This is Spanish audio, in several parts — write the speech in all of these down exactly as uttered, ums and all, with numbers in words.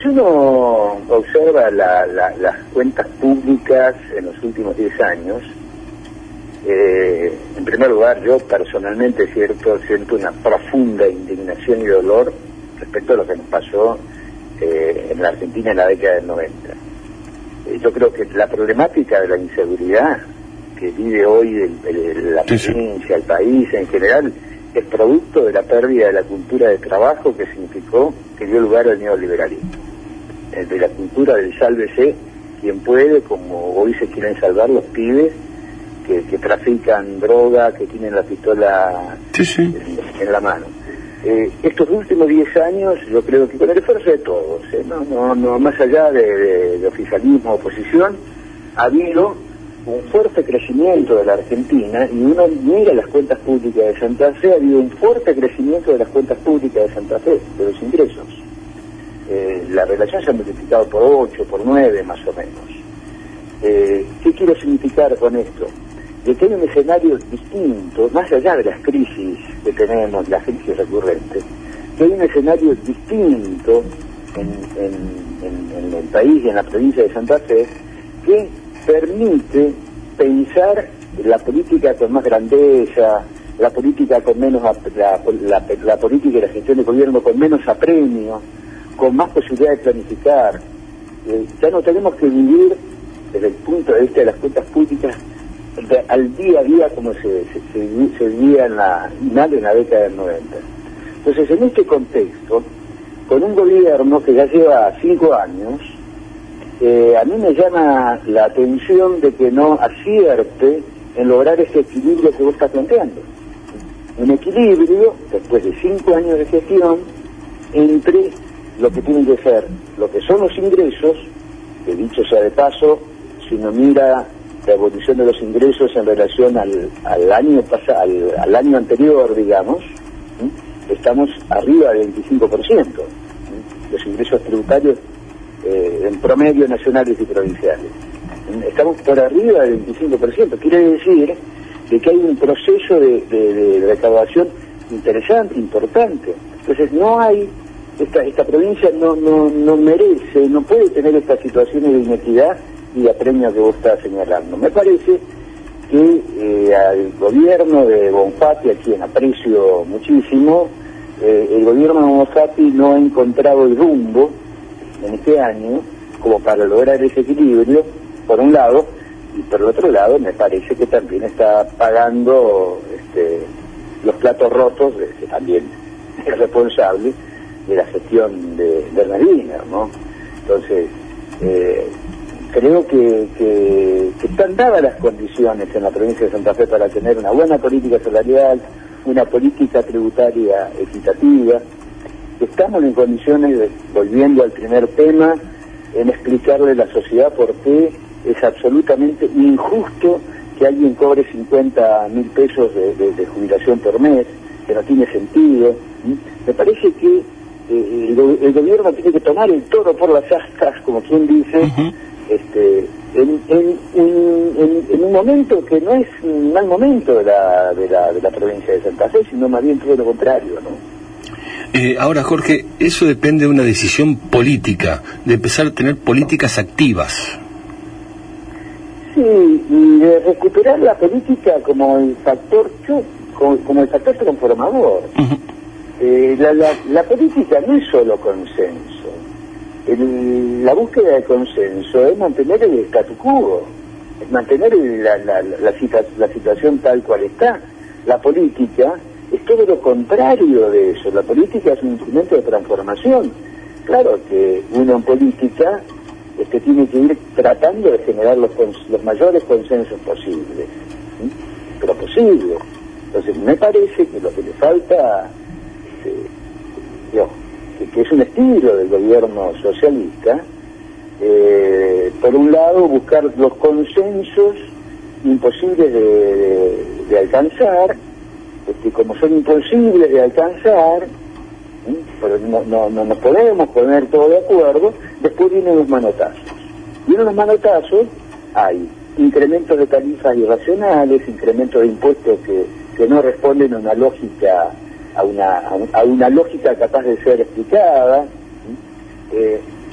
Si uno observa la, la, las cuentas públicas en los últimos diez años, eh, en primer lugar, yo personalmente es cierto, siento una profunda indignación y dolor respecto a lo que nos pasó eh, en la Argentina en la década del noventa. Eh, yo creo que la problemática de la inseguridad que vive hoy el, el, la provincia, el país en general, es producto de la pérdida de la cultura de trabajo que significó, que dio lugar al neoliberalismo. De la cultura del sálvese quien puede, como hoy se quieren salvar los pibes que, que trafican droga, que tienen la pistola sí, sí. En, en la mano. Eh, estos últimos diez años, yo creo que con el esfuerzo de todos, eh, no, no, no, más allá de, de, de oficialismo, oposición, ha habido un fuerte crecimiento de la Argentina, y uno mira las cuentas públicas de Santa Fe, ha habido un fuerte crecimiento de las cuentas públicas de Santa Fe, de los ingresos. Eh, la relación se ha multiplicado por ocho, por nueve más o menos. Eh, ¿Qué quiero significar con esto? De que hay un escenario distinto, más allá de las crisis que tenemos, las crisis recurrentes, que hay un escenario distinto en, en, en, en el país y en la provincia de Santa Fe que permite pensar la política con más grandeza, la política con menos, la, la, la política y la gestión de gobierno con menos apremio, con más posibilidad de planificar. Eh, ya no tenemos que vivir desde el punto de vista de las cuentas públicas de, al día a día como se, se, se, se vivía en la final de la década del noventa. Entonces, en este contexto, con un gobierno que ya lleva cinco años, eh, a mí me llama la atención de que no acierte en lograr ese equilibrio que vos estás planteando. Un equilibrio, después de cinco años de gestión, entre lo que tienen que ser, lo que son los ingresos, que dicho sea de paso, si uno mira la evolución de los ingresos en relación al, al año pasado, al, al año anterior, digamos, ¿sí? Estamos arriba del veinticinco por ciento, ¿sí? Los ingresos tributarios eh, en promedio nacionales y provinciales. Estamos por arriba del veinticinco por ciento, quiere decir de que hay un proceso de, de, de recaudación interesante, importante. Entonces no hay Esta, esta provincia no, no, no merece, no puede tener estas situaciones de inequidad y de apremio que vos estás señalando. Me parece que eh, al gobierno de Bonfatti, a quien aprecio muchísimo, eh, el gobierno de Bonfatti no ha encontrado el rumbo en este año como para lograr ese equilibrio, por un lado, y por el otro lado me parece que también está pagando este, los platos rotos, que también es responsable de la gestión de Bernardino, ¿no? Entonces, eh, creo que, que, que están dadas las condiciones en la provincia de Santa Fe para tener una buena política salarial, una política tributaria equitativa. Estamos en condiciones, de, volviendo al primer tema, en explicarle a la sociedad por qué es absolutamente injusto que alguien cobre cincuenta mil pesos de, de, de jubilación por mes, que no tiene sentido. ¿Sí? Me parece que Eh, el, el gobierno tiene que tomar el toro por las astas, como quien dice, uh-huh. este, en, en, en, en un momento que no es un mal momento de la, de la, de la provincia de Santa Fe, sino más bien todo lo contrario, ¿no? Eh, ahora, Jorge, eso depende de una decisión política, de empezar a tener políticas activas. Sí, y de recuperar la política como el factor, como, como el factor transformador. Uh-huh. Eh, la, la, la política no es solo consenso. El, la búsqueda de consenso es mantener el statu quo, es mantener el, la, la, la, cita, la situación tal cual está. La política es todo lo contrario de eso. La política es un instrumento de transformación. Claro que uno en política este, tiene que ir tratando de generar los, los mayores consensos posibles, ¿sí? Pero posibles. Entonces me parece que lo que le falta Que, que es un estilo del gobierno socialista, eh, por un lado buscar los consensos imposibles de, de, de alcanzar, este, como son imposibles de alcanzar, ¿sí? Pero no, no, no nos podemos poner todos de acuerdo, después vienen los manotazos. Y en los manotazos hay incrementos de tarifas irracionales, incrementos de impuestos que, que no responden a una lógica a una, a una lógica capaz de ser explicada, eh,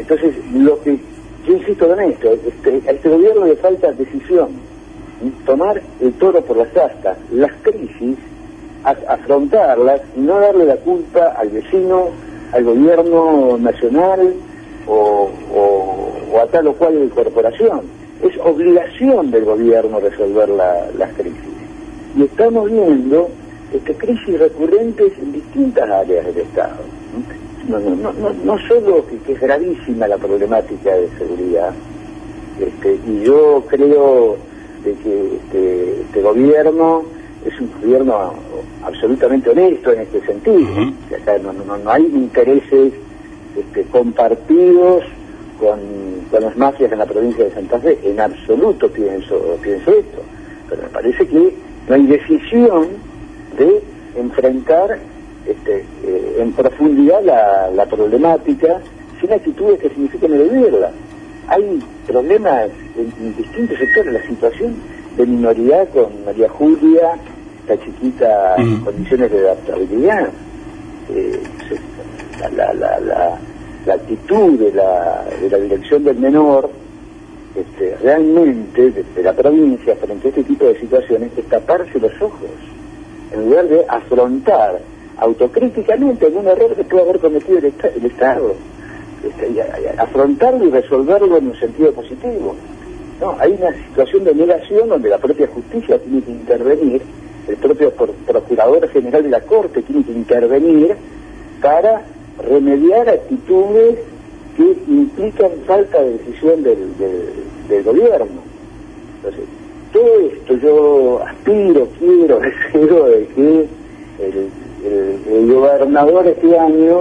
Entonces, lo que yo insisto en esto, este, a este gobierno le falta decisión, tomar el toro por las astas, las crisis, a, afrontarlas, y no darle la culpa al vecino, al gobierno nacional o, o, o a tal o cual corporación. Es obligación del gobierno resolver la, las crisis. Y estamos viendo este, crisis recurrentes en distintas áreas del Estado. No, no, no, no, no solo que, que es gravísima la problemática de seguridad, este, y yo creo de que este, este gobierno es un gobierno absolutamente honesto en este sentido. Uh-huh. O sea, acá no, no, no hay intereses este, compartidos con, con las mafias en la provincia de Santa Fe, en absoluto pienso, pienso esto, pero me parece que no hay decisión de enfrentar este, eh, en profundidad la, la problemática sin actitudes que signifiquen eludirla. Hay problemas en, en distintos sectores, la situación de minoridad con María Julia, esta chiquita en mm. condiciones de adaptabilidad, eh, la, la, la, la, la actitud de la, de la dirección del menor, este, realmente desde la provincia frente a este tipo de situaciones es taparse los ojos en lugar de afrontar autocríticamente algún error que puede haber cometido el, esta, el Estado, este, y a, a, afrontarlo y resolverlo en un sentido positivo. No, hay una situación de negación donde la propia justicia tiene que intervenir, el propio procurador general de la Corte tiene que intervenir para remediar actitudes que implican falta de decisión del, del, del gobierno. Entonces, todo esto yo aspiro, quiero, deseo de que el, el, el gobernador este año,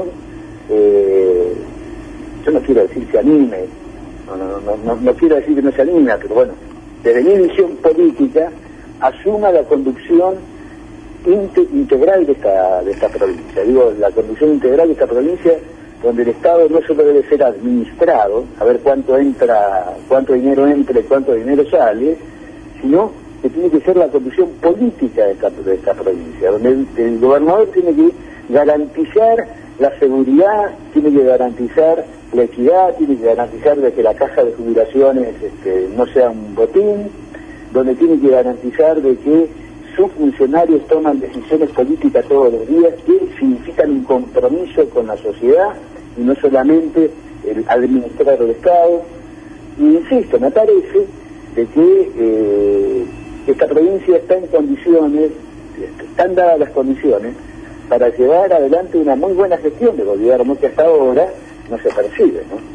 eh, yo no quiero decir se anime, no, no, no, no, no quiero decir que no se anime, pero bueno, desde mi visión política, asuma la conducción integral de esta, de esta provincia. Digo, la conducción integral de esta provincia, donde el Estado no solo debe ser administrado, a ver cuánto entra, cuánto dinero entra y cuánto dinero sale, sino que tiene que ser la conducción política de esta, de esta provincia, donde el, el gobernador tiene que garantizar la seguridad, tiene que garantizar la equidad, tiene que garantizar de que la caja de jubilaciones este, no sea un botín, donde tiene que garantizar de que sus funcionarios toman decisiones políticas todos los días que significan un compromiso con la sociedad y no solamente el administrar el Estado. Y insisto, me parece de que eh, esta provincia está en condiciones, están dadas las condiciones para llevar adelante una muy buena gestión de gobierno que hasta ahora no se percibe, ¿no?